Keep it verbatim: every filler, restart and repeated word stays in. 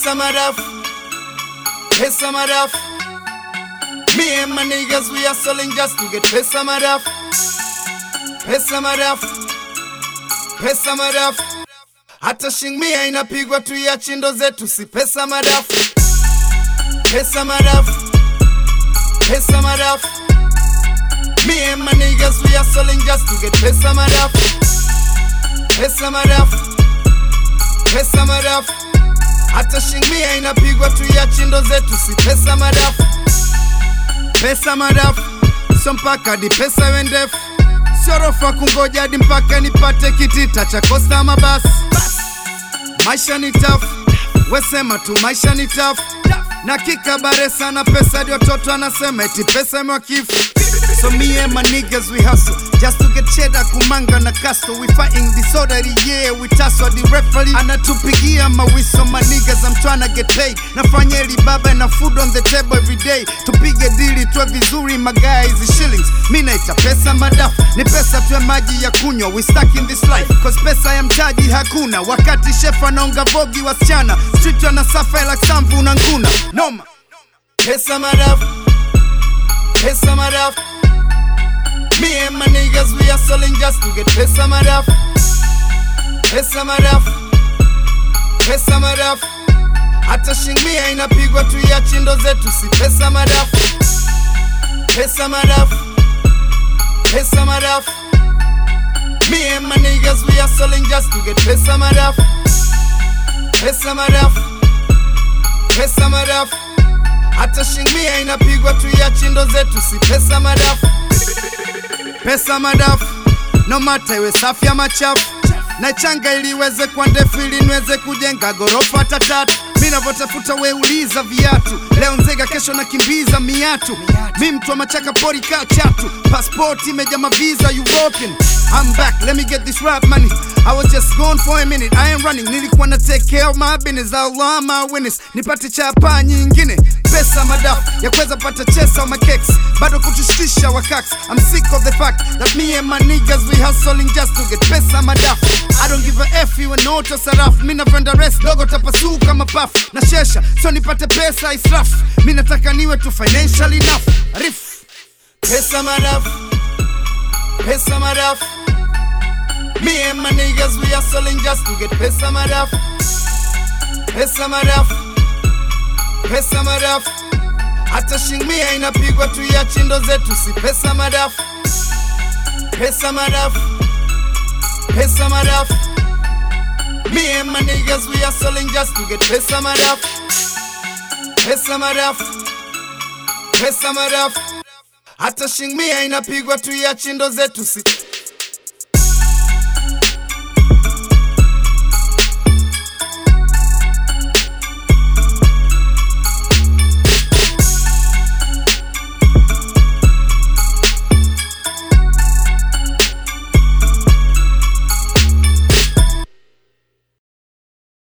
Pesa madafu, pesa madafu. Me and my niggas, we are selling just to get pesa madafu, pesa madafu, pesa madafu. Hata shingmia inapigwa tu ya chindo zetu, si pesa madafu, pesa madafu, pesa madafu. Me and my niggas, we are selling just to get pesa madafu, pesa madafu, pesa madafu. Hata shingmia inapigwa tu ya chindo zetu, si pesa madafu, pesa madafu. So mpaka di pesa wendefu, siorofa kungoja hadi mpaka nipate kitita cha kosta mabasi. Maisha ni tough, wesema tu maisha ni tough. Na kika bare sana pesa dio toto anasema eti pesa mwakifu. So me and my niggas we hustle just to get cheddar, kumanga na casto. We fighting disorder, yeah, we tussle. The referee anatupigia mawiso. My niggas, I'm tryna get paid. Nafanya eli baba na food on the table every day. Tupige dili tuwe vizuri, my guys is shillings. Mina ita pesa madafu, ni pesa tuwe maji ya kunywa. We stuck in this life, cause pesa ya mtaji hakuna. Wakati chef anaonga vogi wasichana, street wana suffer like samvu na nguna. Noma. Pesa madafu, pesa madafu. Me and my niggas, we are selling just to get pesa madafu, pesa madafu, pesa madafu. Hata shingmia inapigwa tu ya chindo zetu, si pesa madafu, pesa madafu, pesa madafu. Me and my niggas, we are selling just to get pesa madafu, pesa madafu, pesa madafu. Hata shingmia inapigwa tu ya chindo zetu, si pesa madafu, pesa madafu. No matter iwe safi ama chafu, na changa ili iweze kwa ndefu, ili niweze kujenga gorofa tatatu. Mina votafuta we uliza viatu, leo nzega kesho na kimbiza miatu. Mi mtu wa machaka pori ka chatu, passport imeja mavisa European. I'm back, let me get this rap money. I was just gone for a minute, I ain't running. Nilikuwa na take care of my business, Allah my witness. Nipate chapa nyingine, pesa madafu ya kweza pata chesa wa makeks, bado kutushtisha wakaks. I'm sick of the fact that me and my niggas, we hustling just to get pesa madafu. I don't give a F you and auto sarafu. Mina venda rest, dogo tapasu kama puff. Na shesha, so nipate pesa israfu. Mina taka niwe tu financial enough. Rif. Pesa madafu, pesa madafu. Me and my niggas, we are selling just to get pesa madafu, pesa madafu, pesa madafu. Hata shingmia inapigwa tu ya chindo zetu, si pesa madafu, pesa madafu, pesa madafu. Me and my niggas, we are selling just to get pesa madafu, pesa madafu, pesa madafu. Hata shingmia inapigwa tu ya chindo zetu, si